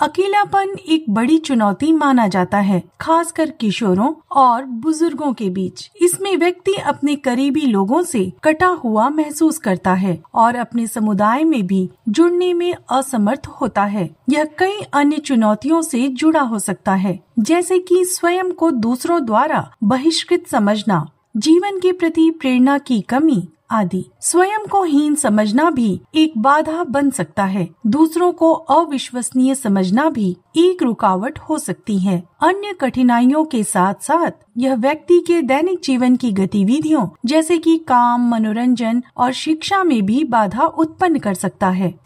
अकेलापन एक बड़ी चुनौती माना जाता है, खासकर किशोरों और बुजुर्गों के बीच। इसमें व्यक्ति अपने करीबी लोगों से कटा हुआ महसूस करता है और अपने समुदाय में भी जुड़ने में असमर्थ होता है। यह कई अन्य चुनौतियों से जुड़ा हो सकता है, जैसे कि स्वयं को दूसरों द्वारा बहिष्कृत समझना, जीवन के प्रति प्रेरणा की कमी आदि। स्वयं को हीन समझना भी एक बाधा बन सकता है। दूसरों को अविश्वसनीय समझना भी एक रुकावट हो सकती है। अन्य कठिनाइयों के साथ साथ यह व्यक्ति के दैनिक जीवन की गतिविधियों जैसे कि काम, मनोरंजन और शिक्षा में भी बाधा उत्पन्न कर सकता है।